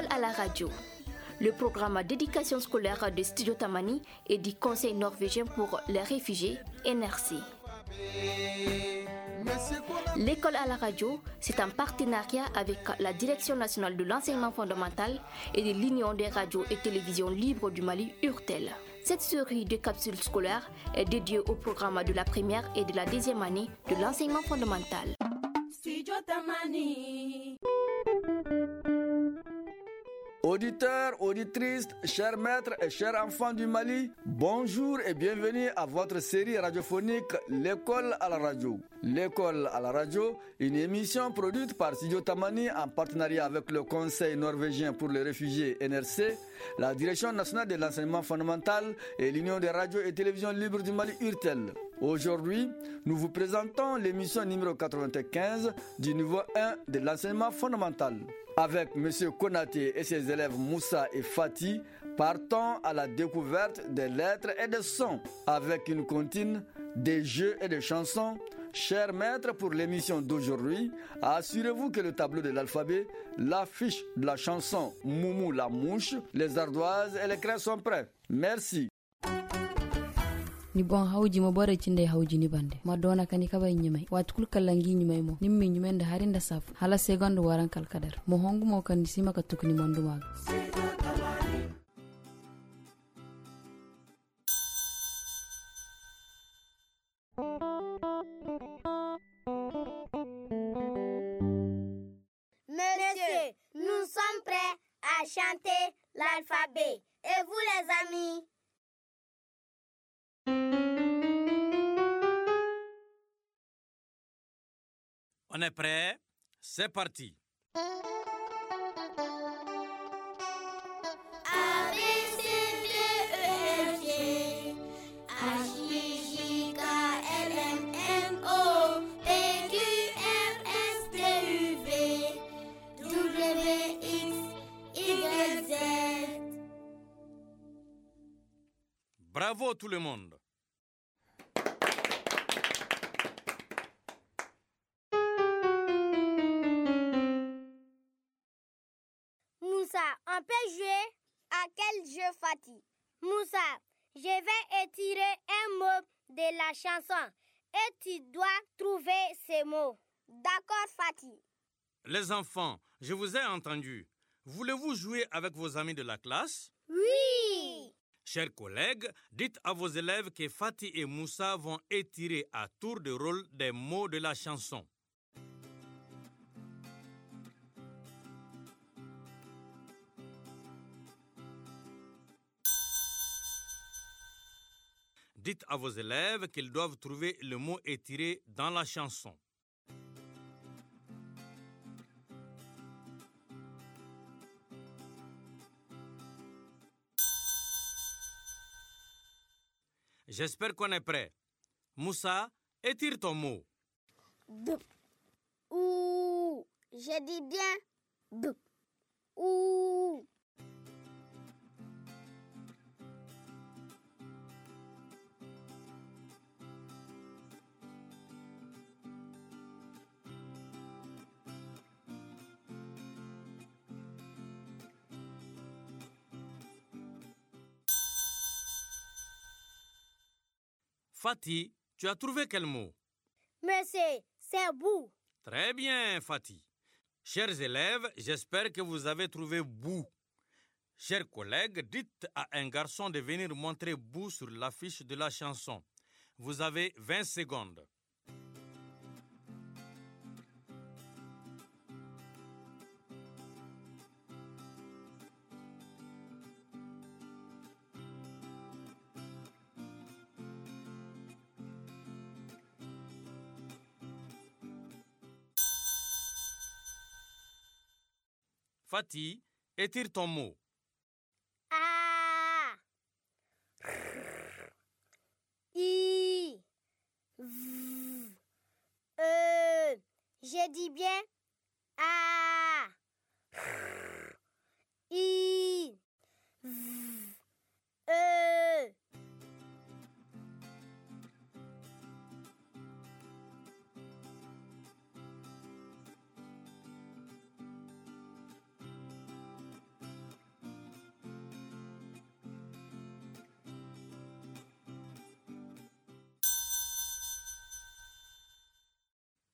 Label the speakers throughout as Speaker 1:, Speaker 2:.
Speaker 1: L'école à la radio, le programme d'éducation scolaire de Studio Tamani et du Conseil norvégien pour les réfugiés, NRC. L'école à la radio, c'est un partenariat avec la Direction nationale de l'enseignement fondamental et de l'Union des radios et télévisions libres du Mali, URTEL. Cette série de capsules scolaires est dédiée au programme de la première et de la deuxième année de l'enseignement fondamental. Studio Tamani.
Speaker 2: Auditeurs, auditrices, chers maîtres et chers enfants du Mali, bonjour et bienvenue à votre série radiophonique L'école à la radio. L'école à la radio, une émission produite par Studio Tamani en partenariat avec le Conseil norvégien pour les réfugiés NRC, la Direction nationale de l'enseignement fondamental et l'Union des radios et télévisions libres du Mali URTEL. Aujourd'hui, nous vous présentons l'émission numéro 95 du niveau 1 de l'enseignement fondamental. Avec M. Konaté et ses élèves Moussa et Fatih, partons à la découverte des lettres et des sons avec une comptine, des jeux et des chansons. Chers maîtres, pour l'émission d'aujourd'hui, assurez-vous que le tableau de l'alphabet, l'affiche de la chanson Moumou la mouche, les ardoises et les craies sont prêts. Merci.
Speaker 3: Ni bon hawji mo bore cinde hawji ni bande ma dona kani kaba nyimay wat kul kallangi nyimay mo nimmi nyimende harinda saf hala second waran kal kadar mo hongu mo kan sima ka tukni mondu mag
Speaker 4: Monsieur, nous sommes prêts à chanter l'alphabet. Et vous les amis?
Speaker 5: On est prêt? C'est parti.
Speaker 4: A, B, C, D, E, F, G, H, I, J, K, L, M, N, O, P, Q, R, S, T, U, V, W, X, Y, Z.
Speaker 5: Bravo tout le monde.
Speaker 4: Moussa, on peut jouer à quel jeu, Fatih? Moussa, je vais étirer un mot de la chanson et tu dois trouver ces mots. D'accord, Fatih?
Speaker 5: Les enfants, je vous ai entendu. Voulez-vous jouer avec vos amis de la classe?
Speaker 4: Oui!
Speaker 5: Chers collègues, dites à vos élèves que Fatih et Moussa vont étirer à tour de rôle des mots de la chanson. Dites à vos élèves qu'ils doivent trouver le mot étiré dans la chanson. J'espère qu'on est prêt. Moussa, étire ton mot.
Speaker 4: B. Ou. Je dis bien B. Ou.
Speaker 5: Fatih, tu as trouvé quel mot?
Speaker 4: Monsieur, c'est bout.
Speaker 5: Très bien, Fatih. Chers élèves, j'espère que vous avez trouvé bout. Chers collègues, dites à un garçon de venir montrer bout sur l'affiche de la chanson. Vous avez 20 secondes. Fatih, étire ton mot.
Speaker 4: A. I. V. E. Je dis bien A. I. V. E.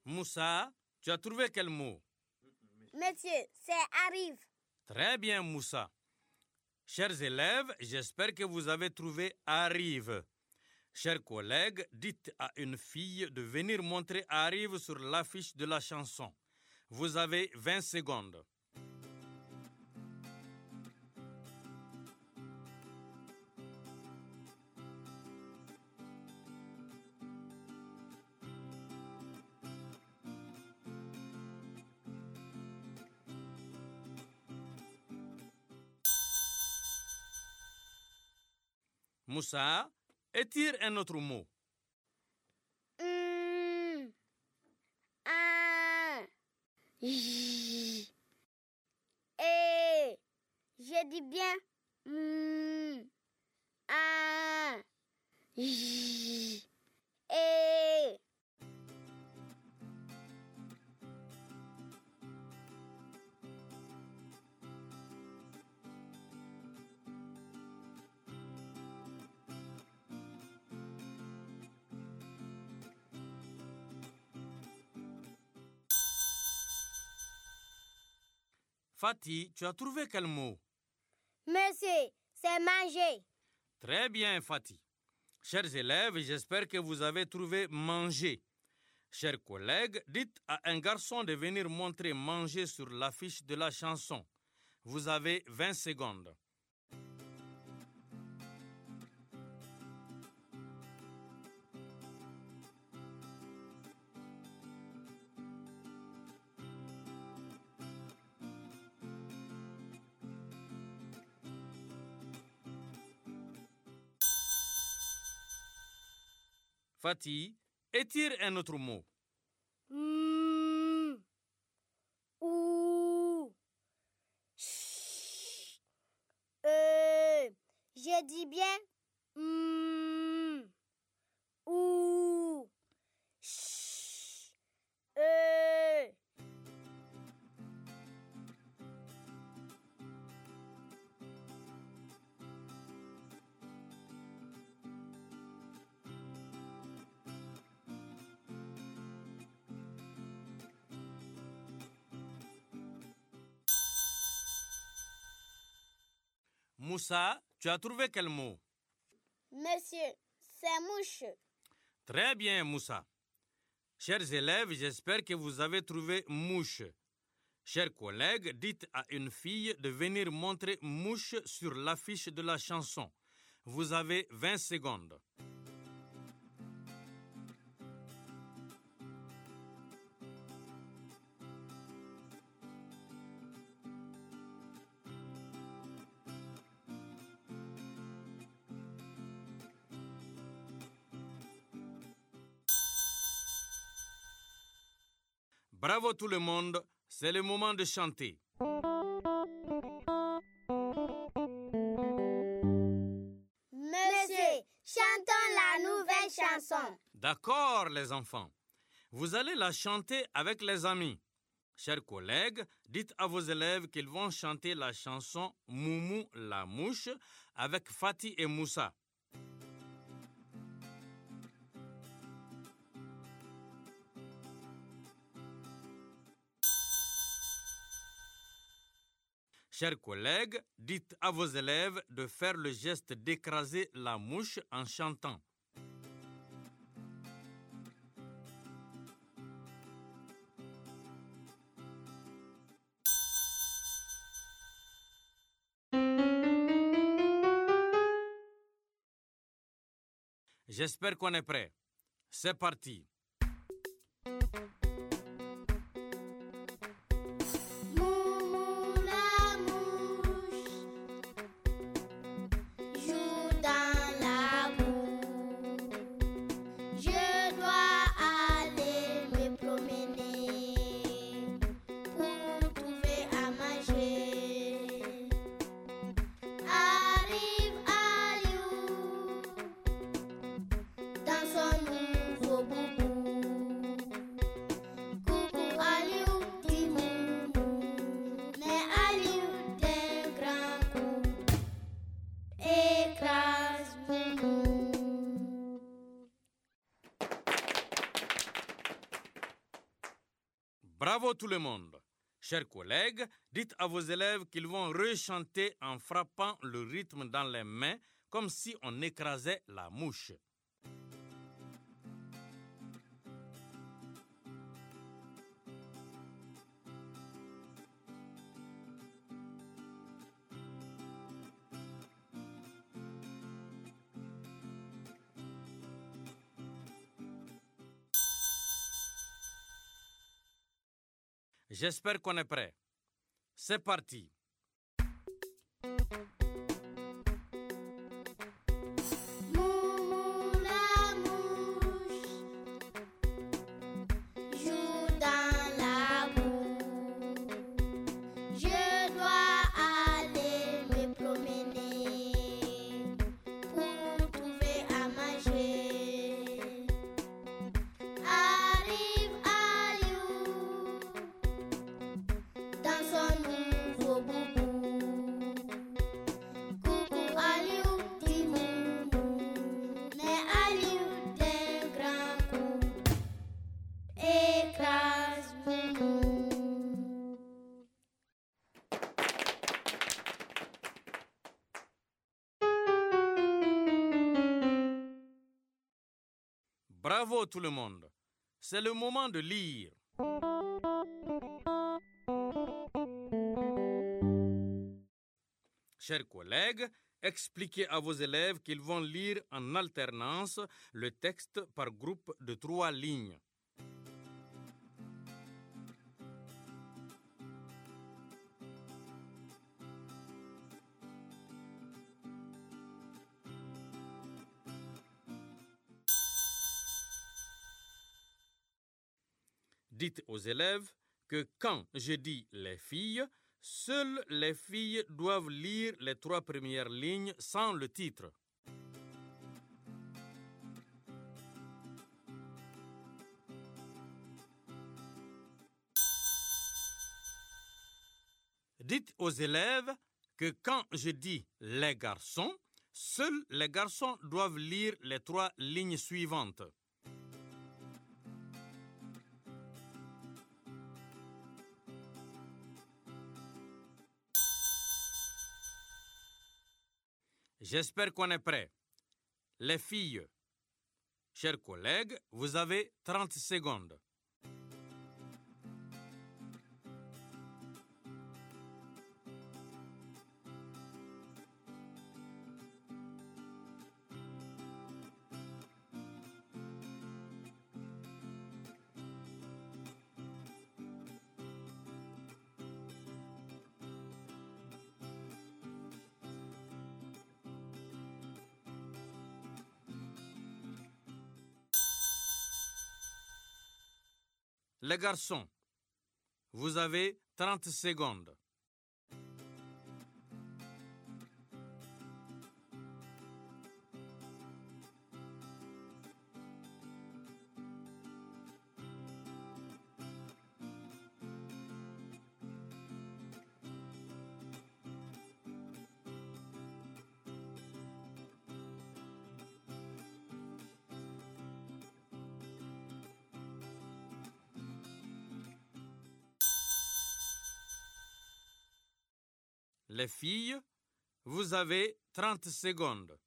Speaker 5: Moussa, tu as trouvé quel mot?
Speaker 4: Monsieur, c'est arrive.
Speaker 5: Très bien, Moussa. Chers élèves, j'espère que vous avez trouvé arrive. Chers collègues, dites à une fille de venir montrer arrive sur l'affiche de la chanson. Vous avez 20 secondes. Moussa, étire un autre mot.
Speaker 4: Je dis bien.
Speaker 5: Fatih, tu as trouvé quel mot?
Speaker 4: Monsieur, c'est manger.
Speaker 5: Très bien, Fatih. Chers élèves, j'espère que vous avez trouvé manger. Chers collègues, dites à un garçon de venir montrer manger sur l'affiche de la chanson. Vous avez 20 secondes. Fatih, étire un autre mot.
Speaker 4: Je dis bien.
Speaker 5: Moussa, tu as trouvé quel mot?
Speaker 4: Monsieur, c'est mouche.
Speaker 5: Très bien, Moussa. Chers élèves, j'espère que vous avez trouvé mouche. Chers collègues, dites à une fille de venir montrer mouche sur l'affiche de la chanson. Vous avez 20 secondes. Bravo tout le monde, c'est le moment de chanter.
Speaker 4: Monsieur, chantons la nouvelle chanson.
Speaker 5: D'accord, les enfants. Vous allez la chanter avec les amis. Chers collègues, dites à vos élèves qu'ils vont chanter la chanson Moumou la mouche avec Fatih et Moussa. Chers collègues, dites à vos élèves de faire le geste d'écraser la mouche en chantant. J'espère qu'on est prêt. C'est parti. Bravo tout le monde. Chers collègues, dites à vos élèves qu'ils vont rechanter en frappant le rythme dans les mains comme si on écrasait la mouche. J'espère qu'on est prêt. C'est parti. Bravo tout le monde. C'est le moment de lire. Chers collègues, expliquez à vos élèves qu'ils vont lire en alternance le texte par groupe de 3 lignes. Dites aux élèves que quand je dis les filles, seules les filles doivent lire les 3 premières lignes sans le titre. Dites aux élèves que quand je dis les garçons, seuls les garçons doivent lire les 3 lignes suivantes. J'espère qu'on est prêt. Les filles, chers collègues, vous avez 30 secondes. Les garçons, vous avez 30 secondes. Les filles, vous avez 30 secondes.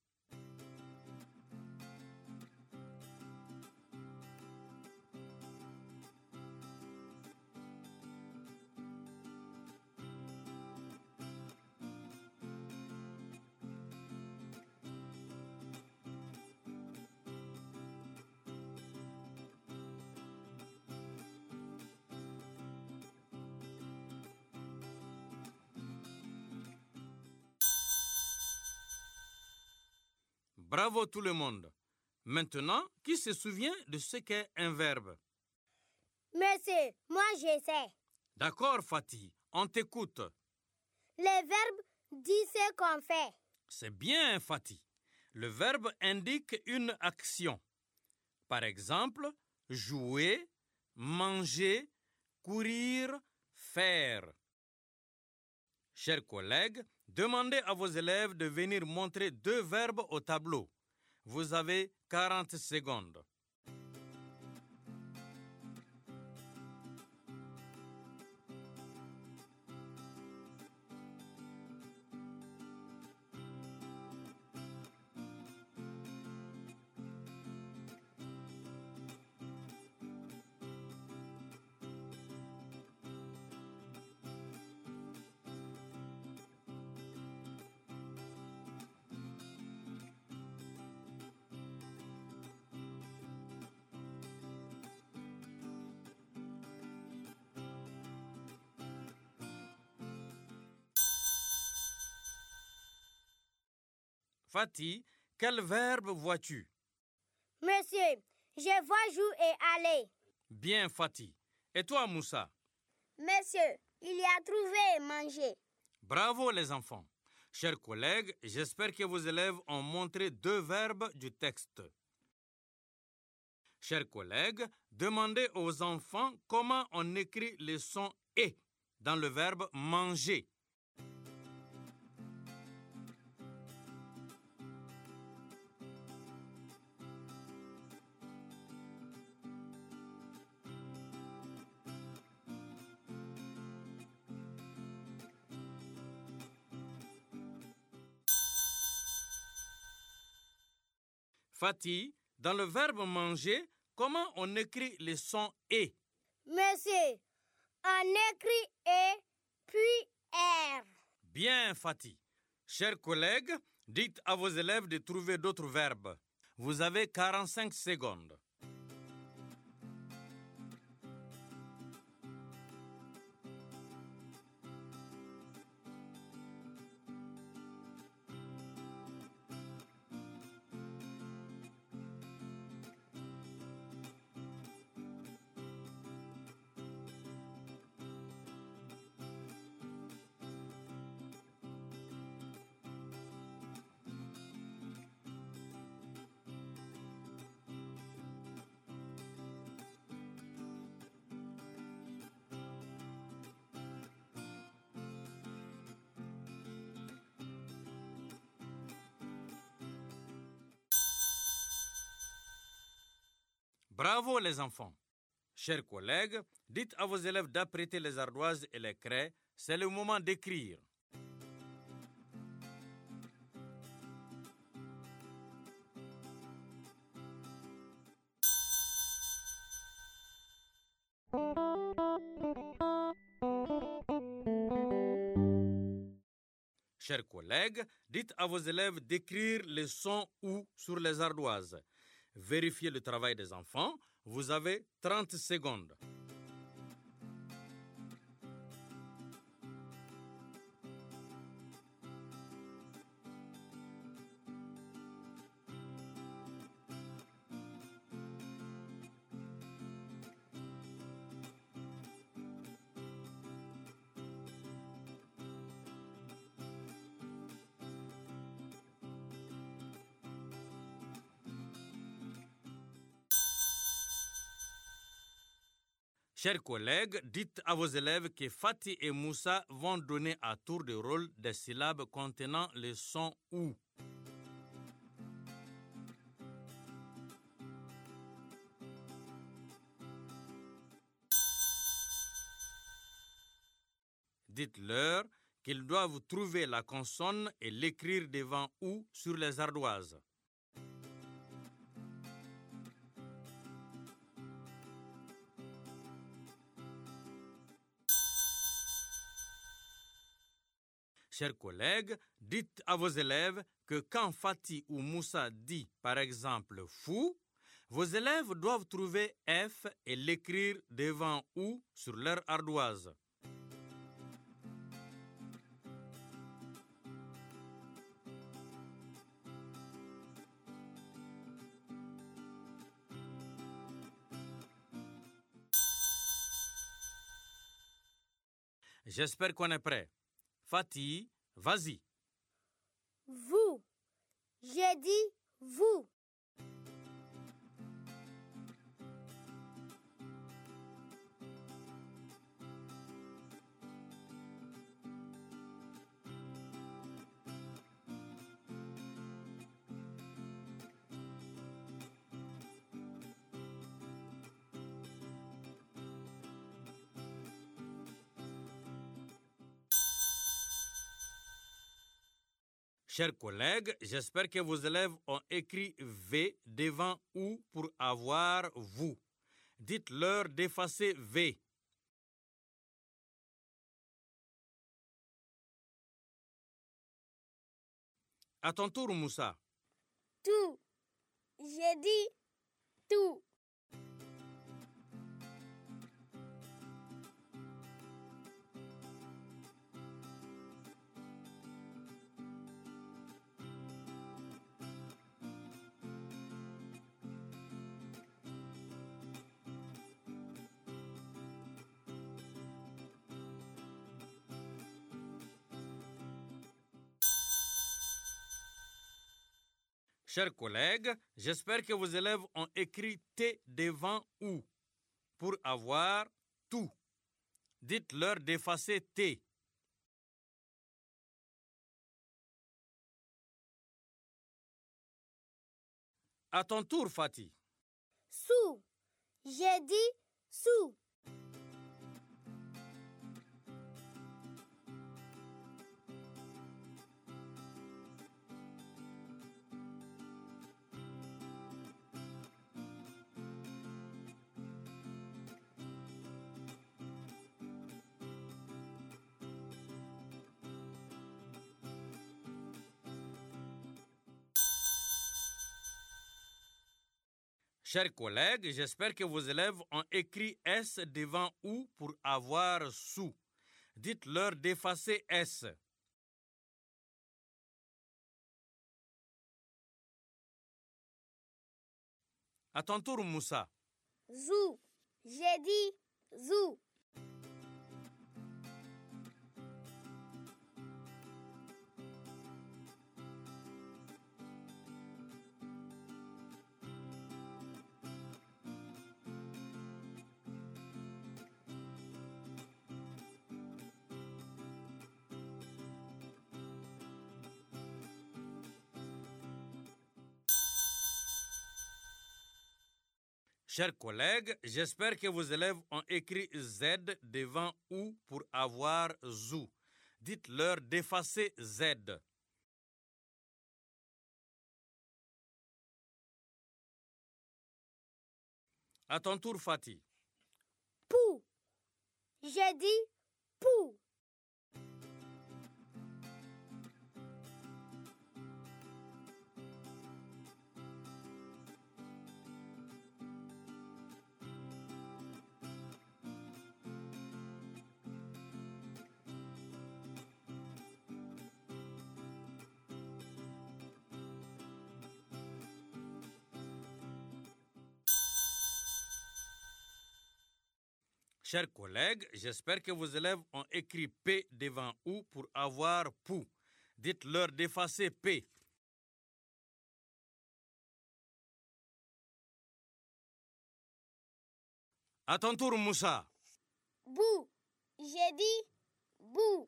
Speaker 5: Bravo tout le monde. Maintenant, qui se souvient de ce qu'est un verbe?
Speaker 4: Monsieur, moi je sais.
Speaker 5: D'accord, Fatih, on t'écoute.
Speaker 4: Les verbes disent ce qu'on fait.
Speaker 5: C'est bien, Fatih. Le verbe indique une action. Par exemple, jouer, manger, courir, faire. Chers collègues, demandez à vos élèves de venir montrer 2 verbes au tableau. Vous avez 40 secondes. Fatih, quel verbe vois-tu?
Speaker 4: Monsieur, je vois jouer et aller.
Speaker 5: Bien, Fatih. Et toi, Moussa?
Speaker 4: Monsieur, il y a trouvé et manger.
Speaker 5: Bravo les enfants. Chers collègues, j'espère que vos élèves ont montré 2 verbes du texte. Chers collègues, demandez aux enfants comment on écrit le son « et » dans le verbe « manger ». Fatih, dans le verbe manger, comment on écrit le son et?
Speaker 4: Monsieur, on écrit et puis R.
Speaker 5: Bien, Fatih. Chers collègues, dites à vos élèves de trouver d'autres verbes. Vous avez 45 secondes. Bravo les enfants. Chers collègues, dites à vos élèves d'apprêter les ardoises et les craies. C'est le moment d'écrire. Chers collègues, dites à vos élèves d'écrire les sons ou sur les ardoises. Vérifiez le travail des enfants. Vous avez 30 secondes. Chers collègues, dites à vos élèves que Fatih et Moussa vont donner à tour de rôle des syllabes contenant le son OU. Dites-leur qu'ils doivent trouver la consonne et l'écrire devant OU sur les ardoises. Chers collègues, dites à vos élèves que quand Fatih ou Moussa dit par exemple « fou », vos élèves doivent trouver F et l'écrire devant OU sur leur ardoise. J'espère qu'on est prêt. Fatih, vas-y.
Speaker 4: Vous. J'ai dit vous.
Speaker 5: Chers collègues, j'espère que vos élèves ont écrit V devant OU pour avoir vous. Dites-leur d'effacer V. À ton tour, Moussa.
Speaker 4: Tout. J'ai dit tout.
Speaker 5: Chers collègues, j'espère que vos élèves ont écrit T devant OU pour avoir tout. Dites-leur d'effacer T. À ton tour, Fatih.
Speaker 4: Sous. J'ai dit sous.
Speaker 5: Chers collègues, j'espère que vos élèves ont écrit S devant OU pour avoir sous. Dites-leur d'effacer S. À ton tour, Moussa.
Speaker 4: Zou. J'ai dit zou.
Speaker 5: Chers collègues, j'espère que vos élèves ont écrit Z devant OU pour avoir ZOU. Dites-leur d'effacer Z. À ton tour, Fatih.
Speaker 4: Pou. J'ai dit pou.
Speaker 5: Chers collègues, j'espère que vos élèves ont écrit P devant OU pour avoir POU. Dites-leur d'effacer P. À ton tour, Moussa.
Speaker 4: Bou. J'ai dit bou.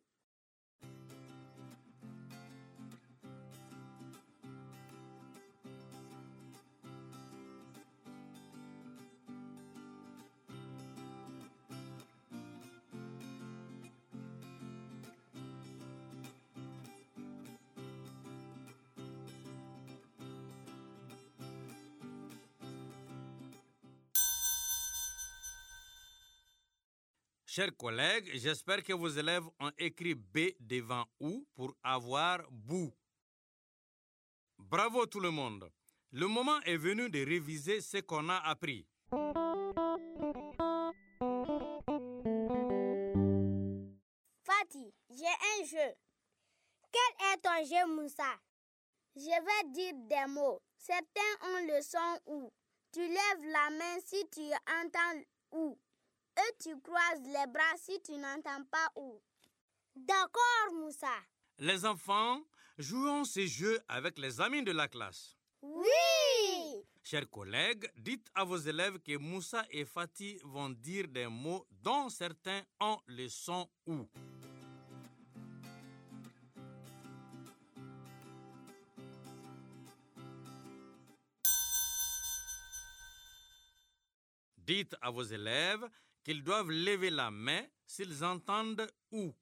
Speaker 5: Chers collègues, j'espère que vos élèves ont écrit B devant OU pour avoir BOU. Bravo tout le monde. Le moment est venu de réviser ce qu'on a appris.
Speaker 4: Fatih, j'ai un jeu. Quel est ton jeu, Moussa? Je vais dire des mots. Certains ont le son OU. Tu lèves la main si tu entends OU. Et tu croises les bras si tu n'entends pas OU. D'accord, Moussa.
Speaker 5: Les enfants, jouons ces jeux avec les amis de la classe.
Speaker 4: Oui!
Speaker 5: Chers collègues, dites à vos élèves que Moussa et Fatih vont dire des mots dont certains ont le son OU. Dites à vos élèves qu'ils doivent lever la main s'ils entendent OU.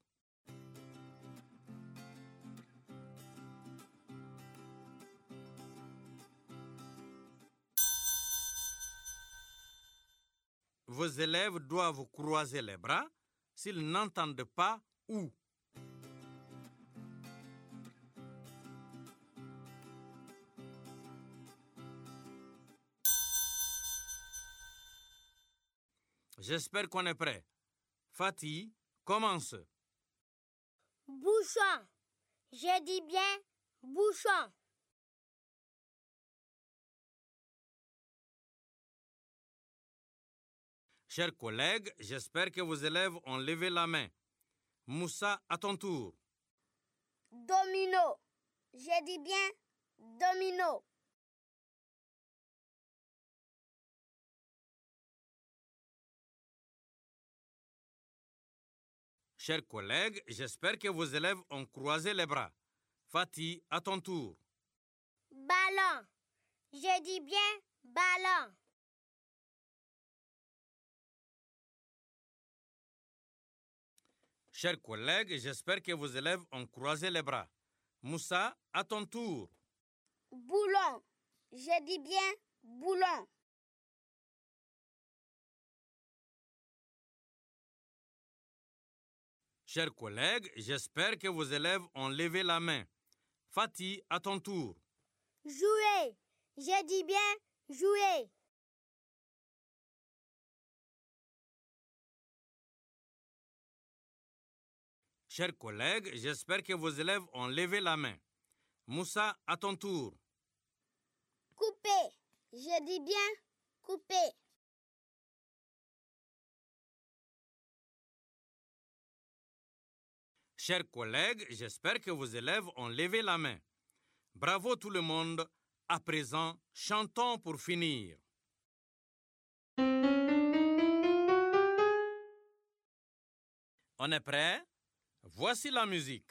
Speaker 5: Vos élèves doivent croiser les bras s'ils n'entendent pas OU. J'espère qu'on est prêt. Fatih, commence.
Speaker 4: Bouchon. J'ai dit bien bouchon.
Speaker 5: Chers collègues, j'espère que vos élèves ont levé la main. Moussa, à ton tour.
Speaker 4: Domino. J'ai dit bien domino.
Speaker 5: Chers collègues, j'espère que vos élèves ont croisé les bras. Fatih, à ton tour.
Speaker 4: Ballon. Je dis bien ballon.
Speaker 5: Chers collègues, j'espère que vos élèves ont croisé les bras. Moussa, à ton tour.
Speaker 4: Boulon. Je dis bien boulon.
Speaker 5: Chers collègues, j'espère que vos élèves ont levé la main. Fatih, à ton tour.
Speaker 4: Jouer. Je dis bien jouer.
Speaker 5: Chers collègues, j'espère que vos élèves ont levé la main. Moussa, à ton tour.
Speaker 4: Couper. Je dis bien couper.
Speaker 5: Chers collègues, j'espère que vos élèves ont levé la main. Bravo tout le monde. À présent, chantons pour finir. On est prêt? Voici la musique.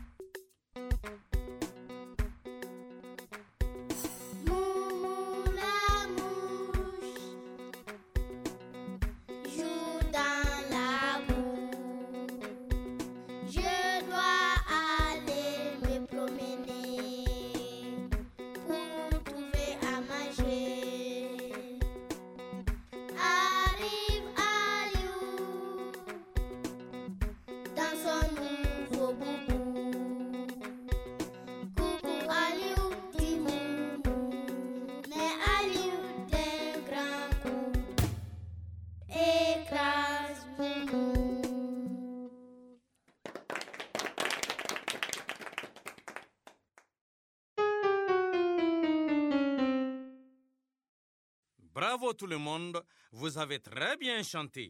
Speaker 5: Bravo tout le monde, vous avez très bien chanté.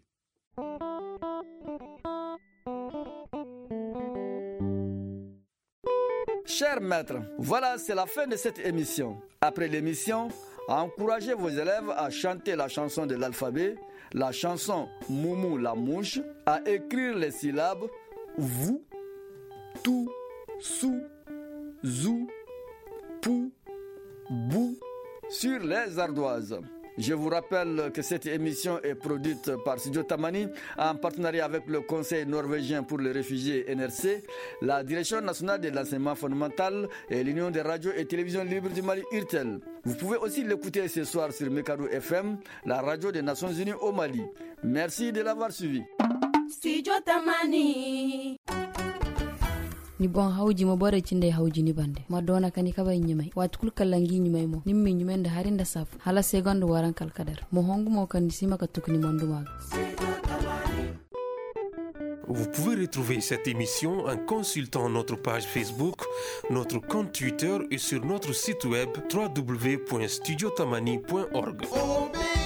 Speaker 2: Chers maîtres, voilà, c'est la fin de cette émission. Après l'émission, encouragez vos élèves à chanter la chanson de l'alphabet, la chanson Moumou la mouche, à écrire les syllabes vous, tout, sou, zou, pou, bou sur les ardoises. Je vous rappelle que cette émission est produite par Studio Tamani en partenariat avec le Conseil norvégien pour les réfugiés NRC, la Direction nationale de l'enseignement fondamental et l'Union des radios et télévisions libres du Mali URTEL. Vous pouvez aussi l'écouter ce soir sur Mekadou FM, la radio des Nations Unies au Mali. Merci de l'avoir suivi.
Speaker 6: Studio Tamani.
Speaker 3: Ni bon hawji mo bore cinde hawji ni bande ma dona kani kaba nyimay wat kul kallangi nyimay mo nimmi nyimende harinda saf hala segondo waran kal kadar mo hongu mo kan sima ka tukni mondu mag.
Speaker 7: Vous pouvez retrouver cette émission en consultant notre page Facebook, notre compte Twitter et sur notre site web www.studiotamani.org.